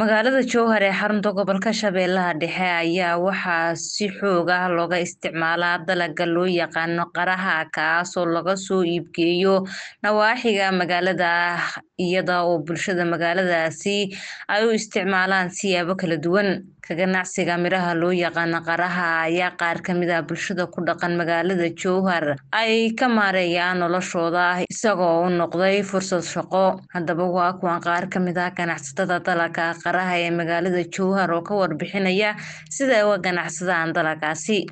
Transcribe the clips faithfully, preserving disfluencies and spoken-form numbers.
Magaalada Jowhar ee xarunta gobolka Shabeellaha Dhexe ayaa waxaa si xoog ah looga isticmaalaa dalagga loo yaqaan qaraha kaas oo laga soo iibgeeyo nawaaxiga magaalada iyada oo bulshada magaaladaasi ay u isticmaalaan siyaabo kala duwan. Ka ganacsiga miraha loo yaqaan qaraha ayaa qaar ka mid ah bulshada ku dhaqan magaalada Jowhar ay ka maareeyaan noloshooda isagoo u noqday fursad shaqo. Haddaba waa kuwan qaar ka mid ah ganacsatada dalagga qaraha ee magaalada Jowhar oo ka warbixinaya sida ay uga ganacsadaan dalaggaasi.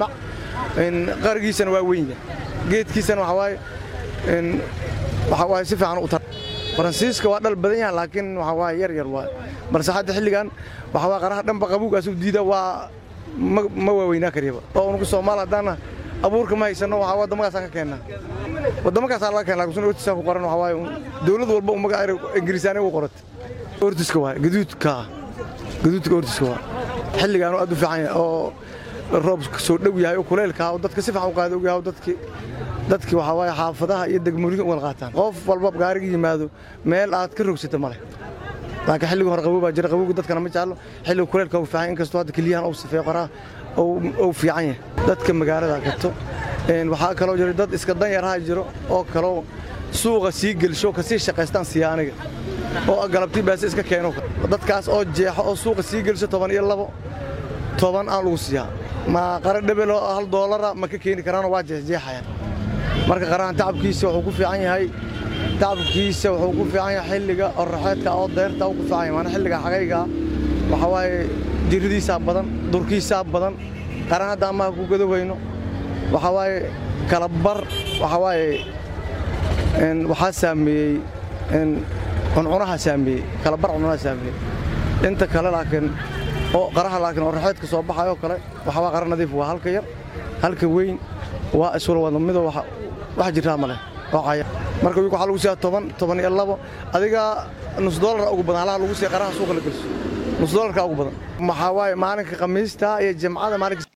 Qaragiisana waa weyn geedkiisana waxa waaye in waxa waaye si fiican u tar Faransiiska waa dhal badan yahay laakiin waxa waaye yar yar waa balse hadda xilligan waxa waa qaraha dhanba qabuugaas u diida waa ma waaweynaa kariiba oo ugu Soomaaliya hadana abuurka ma haysano waxa waa wadamadaas ka keenna wadamadaas laga keenna laakiin urtiska ku qoran waxa waaye dawlad walba u magac Ingiriisaan u qoratay urtiska waa gaduudka gaduudka urtiska waa xilligan aad u fiican oo roob soo dhow yahay oo kuleelka oo dadka si fiican u qaado oo dadka dadkii waxa waaye xaafadaha iyo degmooyinka wada qaataan qof walba gaariga yimaado meel aad ka rogsato male laakiin xilliga hor qabow baa jira qabowga dadkana ma jeclo xilliga kuleelka uu fiican inkastoo hadda kaliyahan uu safeeyo qaraha oo oo fiican yahay dadka magaalada gato een waxa kale oo jira dad iska dan yar ha jiro oo kale suuqa sii gelsho ka sii shaqeystaan siyaaniga oo galabtii baas iska keeno dadkaas oo jeexo oo suuqa sii gelsho toban iyo labo toban aan lagu siiyaa ma qara dhabelo hal doolar ma ka keeni karaan waa jeexayaan marka qarahan tacabkiisa wuxuu ku fiican yahay tacabkiisa wuxuu ku fiican yahay xilliga qorraxeedka oo deerta uu ku fiican yahay maana xilliga xagayga waxa waaye jirridiisa badan durkiisa badan qarahan hadda ma ku gadowayno waxa waaye kala bar waxa waaye in waxa saameeyay in cunaha saameeyay kala bar cunaha saameeyay inta kale laakiin oo qaraha laakiin qorraxeedka soo baxayo kale waxa waa qara nadiif waa halka yar halka weyn waa isla wada mid waxa wax jirta male oo caya marka waxa lagu siyaa toban toban iyo labo adiga nus dollar ugu badan halaha lagu siyaa qaraha suuqa la galso nus dollarka ugu badan waxa waaye maalinka khamiista iyo jimcada maalinka